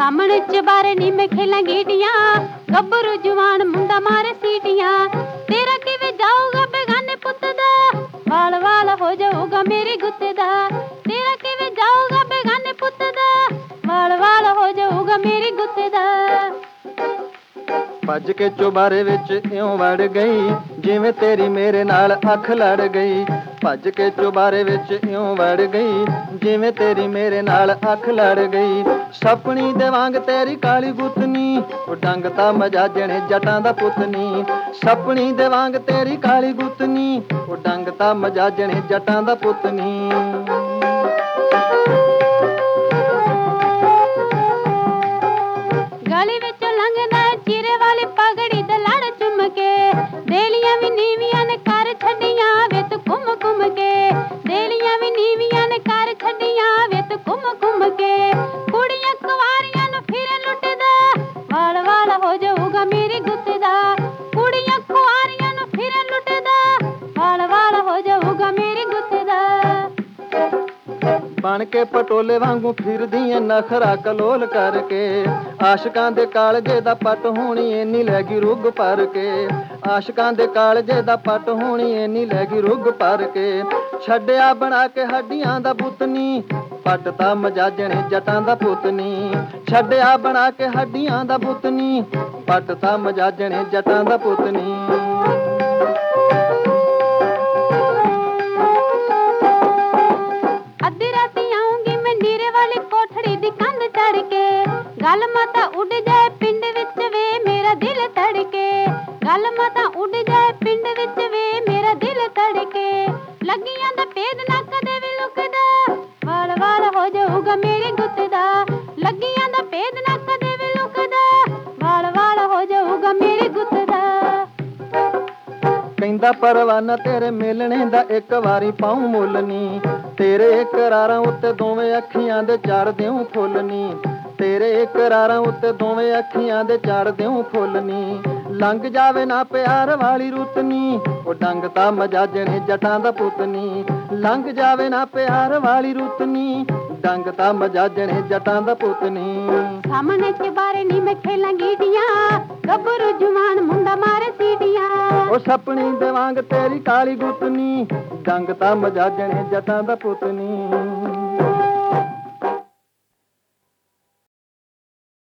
ਸਾਹਮਣੇ ਚਬਾਰੇ ਨੀ ਮੈਂ ਖੇਲਾਂ ਗੀਟੀਆਂ, ਗੱਭਰੂ ਜਵਾਨ ਮੁੰਡਾ ਮਾਰੇ ਸੀਟੀਆਂ। ਤੇਰਾ ਕਿਵੇਂ ਜਾਊਗਾ ਬੇਗਾਨੇ ਪੁੱਤ ਦਾ, ਵਾਲ ਵਾਲ ਹੋ ਜਾਊਗਾ ਮੇਰੀ ਗੁੱਤ ਦਾ। ਤੇਰਾ ਕਿਵੇਂ ਜਾਊਗਾ ਬੇਗਾਨੇ ਪੁੱਤ ਦਾ, ਵਾਲ ਵਾਲ ਹੋ ਜਾਊਗਾ ਮੇਰੀ ਗੁੱਤ ਦਾ। ਭੱਜ ਕੇ ਚੁਬਾਰੇ ਵਿੱਚ ਇਉਂ ਵੜ ਗਈ, ਜਿਵੇਂ ਤੇਰੀ ਮੇਰੇ ਨਾਲ ਅੱਖ ਲੜ ਗਈ। ਭੱਜ ਕੇ ਚੁਬਾਰੇ ਵਿੱਚ ਇਉਂ ਵੜ ਗਈ, ਜਿਵੇਂ ਤੇਰੀ ਮੇਰੇ ਨਾਲ ਅੱਖ ਲੜ ਗਈ। ਸਪਣੀ ਦੇ ਵਾਂਗ ਤੇਰੀ ਕਾਲੀ ਗੁੱਤਨੀ, ਉਹ ਡੰਗ ਤਾਂ ਮਜਾਜਣੇ ਜਟਾਂ ਦਾ ਪੁੱਤਨੀ। ਸਪਣੀ ਦੇ ਵਾਂਗ ਤੇਰੀ ਕਾਲੀ ਗੁੱਤਨੀ, ਉਹ ਡੰਗ ਤਾਂ ਮਜਾਜਣੇ ਜਟਾਂ ਦਾ ਪੁੱਤਨੀ। ਗਲੀ ਵਿੱਚੋਂ ਲੰਘਦਾ ਚੀਰੇ ਵਾਲੀ ਪਗੜੀ ਤੇ ਲੜ ਚੁੰਮ ਕੇ, ਦੇਲੀਆਂ ਵੀ ਨੀਵੀਆਂ ਨੇ ਕਰ ਛੱਡੀਆਂ ਵੇ ਤੂੰ ਘੁੰਮ ਘੁੰਮ ਕੇ। ਦੇਲੀਆਂ ਵੀ ਨੀਵੀਆਂ ਨੇ ਕਰ ਛੱਡੀਆਂ ਵੇ ਤੂੰ ਘੁੰਮ ਘੁੰਮ ਕੇ। ਕੁੜੀਆਂ ਕੁਵਾਰੀਆਂ ਨੂੰ ਫਿਰ ਲੁੱਟਦਾ, ਵਾਲ ਵਾਲ ਹੋ ਜਾਊਗਾ ਮੇਰੀ ਗੁੱਤ ਦਾ। ਕੁੜੀਆਂ ਕੁਵਾਰੀਆਂ ਨੂੰ ਫਿਰ ਲੁੱਟਦਾ, ਵਾਲ ਵਾਲ ਹੋ ਜਾਊਗਾ ਮੇਰੀ ਗੁੱਤ ਦਾ। ਬਣ ਕੇ ਪਟੋਲੇ ਵਾਂਗੂ ਫਿਰਦੀ ਏ ਨਖਰਾ ਕਲੋਲ ਕਰਕੇ, ਆਸ਼ਕਾਂ ਦੇ ਕਾਲਜੇ ਦਾ ਪੱਟ ਹੋਣੀ ਏਨੀ ਲੈ ਗਈ ਰੁੱਗ ਭਰ ਕੇ। ਆਸ਼ਕਾਂ ਦੇ ਕਾਲਜੇ ਦਾ ਪੱਟ ਹੋਣੀ ਏਨੀ ਲੈ ਗਈ ਰੁੱਗ ਭਰ ਕੇ। ਛੱਡਿਆ ਬਣਾ ਕੇ ਹੱਡੀਆਂ ਦਾ ਬੁੱਤਨੀ, ਪੱਟ ਤਾਂ ਮਜਾਜਣੇ ਜਟਾਂ ਦਾ ਪੁੱਤਨੀ। ਛੱਡਿਆ ਬਣਾ ਕੇ ਹੱਡੀਆਂ ਦਾ ਬੁੱਤਨੀ, ਪੱਟ ਤਾਂ ਮਜਾਜਣੇ ਜਟਾਂ ਦਾ ਪੁੱਤਨੀ। ਅੱਧੀ ਰਾਤੀ ਆਉਂਗੀ ਮੈਂ ਨੀਰੇ ਵਾਲੀ ਕੋਠੜੀ ਦੀ ਕੰਧ ਚੜ ਕੇ, ਗੱਲ ਮਾਤਾ ਉੱਡ ਜਾਏ ਪਿੰਡ ਵਿੱਚ ਵੇ ਮੇਰਾ ਦਿਲ ਧੜਕੇ। ਗੱਲ ਮਾਤਾ ਉੱਡ ਜਾਏ ਪਿੰਡ ਵਿੱਚ ਵੇ ਮੇਰਾ ਦਿਲ ਧੜਕੇ। ਲੱਗੀਆਂ ਦਾ ਭੇਦ ਨਾ ਕਦੇ ਵੀ ਲੁਕਦਾ, ਵਾਲ ਵਾਲ ਹੋ ਜਾਊਗਾ ਮੇਰੀ ਗੁੱਤ ਦਾ। ਲੱਗੀਆਂ ਦਾ ਭੇਦ ਨਾ ਕਦੇ ਵੀ ਲੁਕਦਾ, ਵਾਲ ਵਾਲ ਹੋ ਜਾਊਗਾ ਮੇਰੀ ਗੁੱਤ ਦਾ। ਕਹਿੰਦਾ ਪਰਵਾਨਾ ਤੇਰੇ ਮਿਲਣੇ ਦਾ ਇੱਕ ਵਾਰੀ ਪਾਉ ਮੁੱਲ ਨੀ, ਤੇਰੇ ਇਕਰਾਰਾਂ ਉੱਤੇ ਦੋਵੇਂ ਅੱਖੀਆਂ ਦੇ ਚਾਰ ਦਿਉ ਫੁੱਲ ਨੀ। ਤੇਰੇ ਇਕਰਾਰਾਂ ਉੱਤੇ ਦੋਵੇਂ ਅੱਖੀਆਂ ਦੇ ਚਾਰ ਦਿਉ ਫੁੱਲ ਨੀ। ਲੰਘ ਜਾਵੇ ਨਾ ਪਿਆਰ ਵਾਲੀ ਰੁੱਤ ਨੀ, ਉਹ ਡੰਗ ਤਾਂ ਮਜਾਜਣੇ ਜਟਾਂ ਦਾ ਪੁੱਤਨੀ। ਲੰਘ ਜਾਵੇ ਨਾ ਪਿਆਰ ਵਾਲੀ ਰੁੱਤ ਨੀ, ਡੰਗ ਤਾਂ ਮਜਾਜਣੇ ਜਟਾਂ ਦਾ ਪੁੱਤਨੀ। ਸਾਹਮਣੇ ਚਬਾਰੇ ਨੀ ਮੈਂ ਖੇਲਾਂ ਗੀਟੀਆਂ, ਗੱਭਰੂ ਜਵਾਨ ਮੁੰਡਾ ਮਾਰੇ ਸੀਟੀਆਂ। ਉਹ ਸਪਣੀ ਦੇ ਵਾਂਗ ਤੇਰੀ ਕਾਲੀ ਗੁੱਤਨੀ, ਡੰਗ ਤਾਂ ਮਜਾਜਣੇ ਜਟਾਂ ਦਾ ਪੁੱਤਨੀ।